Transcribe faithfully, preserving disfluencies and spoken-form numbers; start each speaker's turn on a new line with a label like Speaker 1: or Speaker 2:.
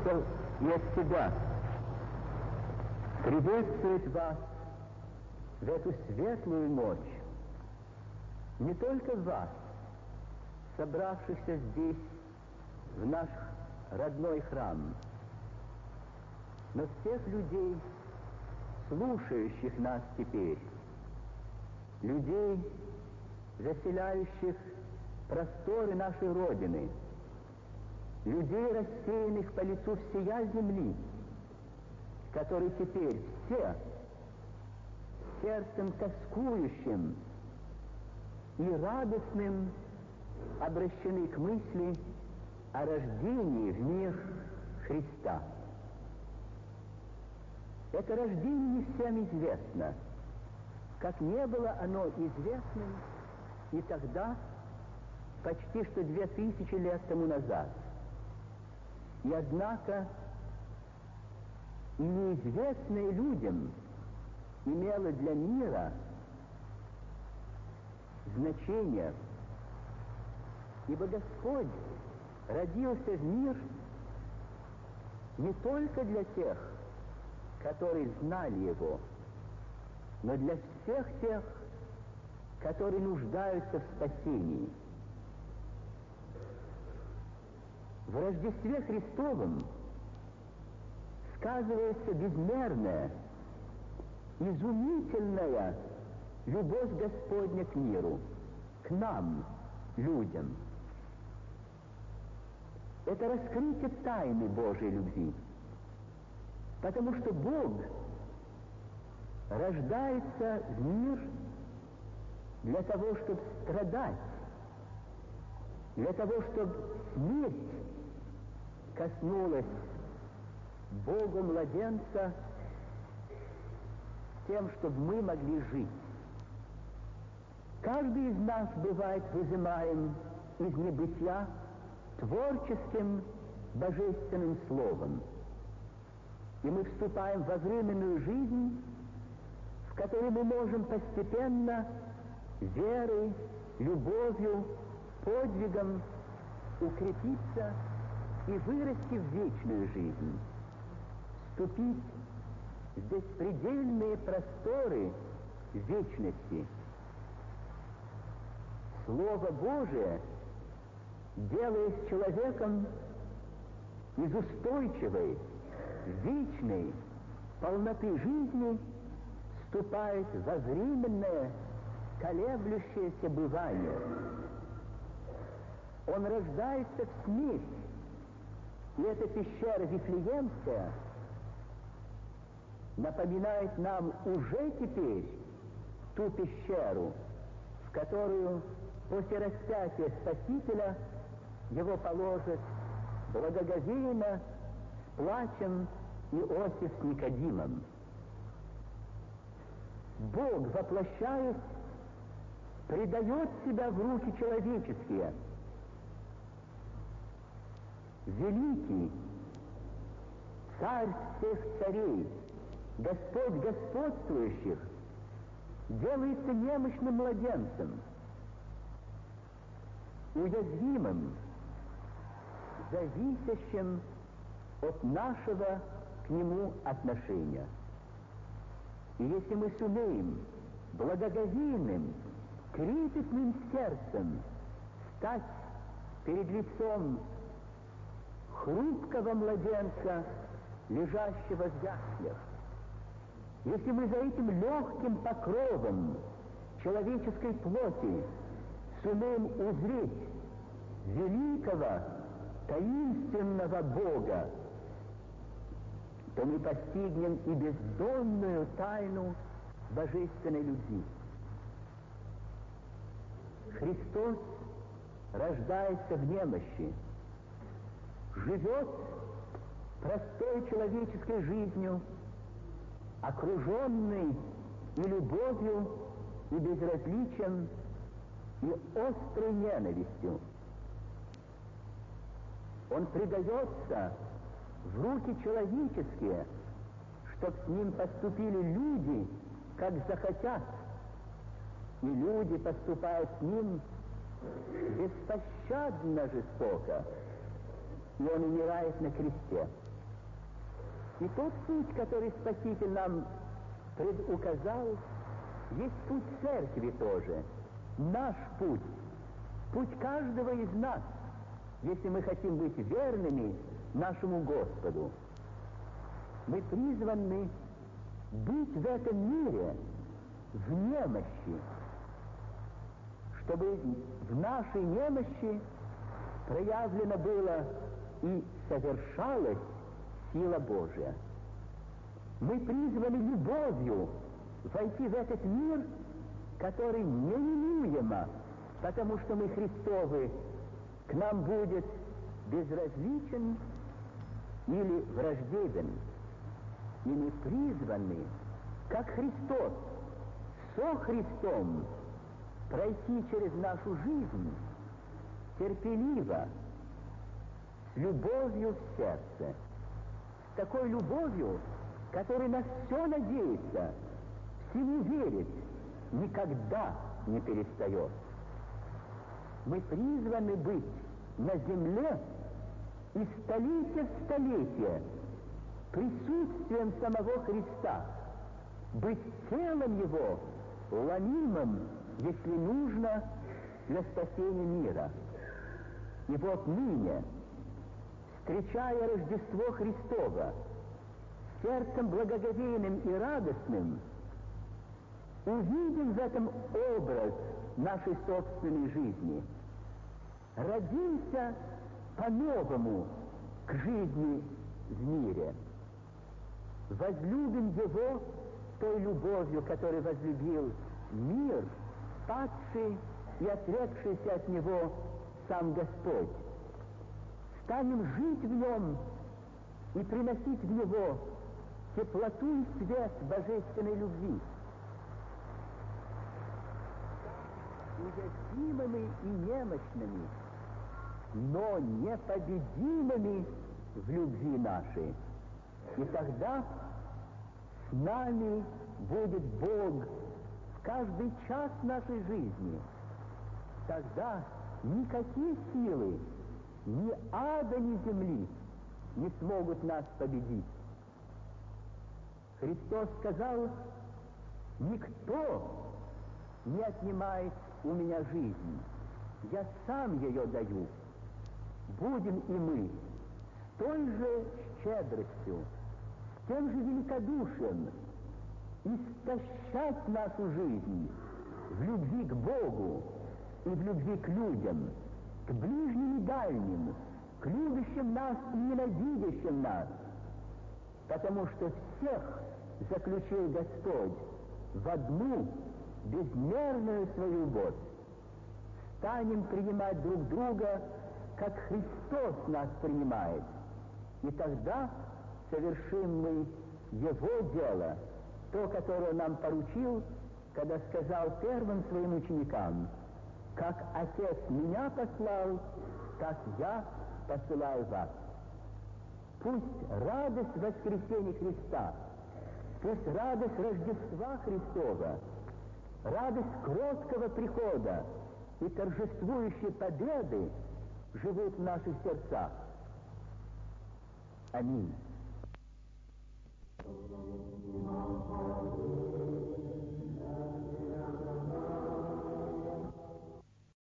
Speaker 1: вышел и от себя приветствует вас в эту светлую ночь. Не только вас, собравшихся здесь, в наш родной храм, но всех людей, слушающих нас теперь, людей, заселяющих просторы нашей Родины, людей, рассеянных по лицу всея земли, которые теперь все сердцем тоскующим и радостным обращены к мысли о рождении в мир Христа. Это рождение не всем известно, как не было оно известным и тогда, почти что две тысячи лет тому назад. И однако и неизвестное людям имело для мира значение, ибо Господь родился в мир не только для тех, которые знали Его, но для всех тех, которые нуждаются в спасении. В Рождестве Христовом сказывается безмерная, изумительная любовь Господня к миру, к нам, людям. Это раскрытие тайны Божьей любви, потому что Бог рождается в мир для того, чтобы страдать, для того, чтобы смерть коснулась Богу младенца, тем, чтобы мы могли жить. Каждый из нас бывает вызываем из небытия творческим божественным словом. И мы вступаем во временную жизнь, в которой мы можем постепенно верой, любовью, подвигом укрепиться и вырасти в вечную жизнь, вступить в беспредельные просторы вечности. Слово Божие, делаясь человеком из устойчивой, вечной полноты жизни, вступает во временное, колеблющееся бывание. Он рождается в смерть, и эта пещера Вифлеемская напоминает нам уже теперь ту пещеру, в которую после распятия Спасителя его положат благоговейно, с плачем Иосиф с Никодимом. Бог, воплощаясь, предает себя в руки человеческие. Великий царь всех царей, Господь господствующих, делается немощным младенцем, уязвимым, зависящим от нашего к Нему отношения. И если мы сумеем благоговейным, трепетным сердцем стать перед лицом хрупкого младенца, лежащего в яслях, если мы за этим легким покровом человеческой плоти сумеем узреть великого, таинственного Бога, то мы постигнем и бездонную тайну божественной любви. Христос рождается в немощи, живет простой человеческой жизнью, окруженный и любовью, и безразличием, и острой ненавистью. Он предается в руки человеческие, чтоб с ним поступили люди, как захотят, и люди поступают с ним беспощадно жестоко, и он умирает на кресте. И тот путь, который Спаситель нам предуказал, есть путь церкви тоже, наш путь, путь каждого из нас, если мы хотим быть верными нашему Господу. Мы призваны быть в этом мире в немощи, чтобы в нашей немощи проявлено было и совершалась сила Божия. Мы призваны любовью войти в этот мир, который неминуемо, потому что мы Христовы, к нам будет безразличен или враждебен. И мы призваны, как Христос, со Христом, пройти через нашу жизнь терпеливо, с любовью в сердце, с такой любовью, которая на все надеется, всему верит, никогда не перестает. Мы призваны быть на земле и столетие в столетие присутствием самого Христа, быть телом Его, ломимым, если нужно, для спасения мира. И вот ныне, встречая Рождество Христово, сердцем благоговейным и радостным, увидим в этом образ нашей собственной жизни. Родимся по-новому к жизни в мире. Возлюбим Его той любовью, которой возлюбил мир, падший и отрекшийся от Него сам Господь. Станем жить в Нем и приносить в Него теплоту и свет божественной любви. Уязвимыми и немощными, но непобедимыми в любви нашей. И тогда с нами будет Бог в каждый час нашей жизни. Тогда никакие силы, ни ада, ни земли не смогут нас победить. Христос сказал: никто не отнимает у меня жизнь, я сам ее даю. Будем и мы с той же щедростью, с тем же великодушием истощать нашу жизнь в любви к Богу и в любви к людям, к ближним и дальним, к любящим нас и ненавидящим нас, потому что всех заключил Господь в одну безмерную свою любовь. Станем принимать друг друга, как Христос нас принимает, и тогда совершим мы Его дело, то, которое нам поручил, когда сказал первым своим ученикам: как Отец меня послал, так я посылаю вас. Пусть радость воскресения Христа, пусть радость Рождества Христова, радость кроткого прихода и торжествующей победы живут в наших сердцах. Аминь.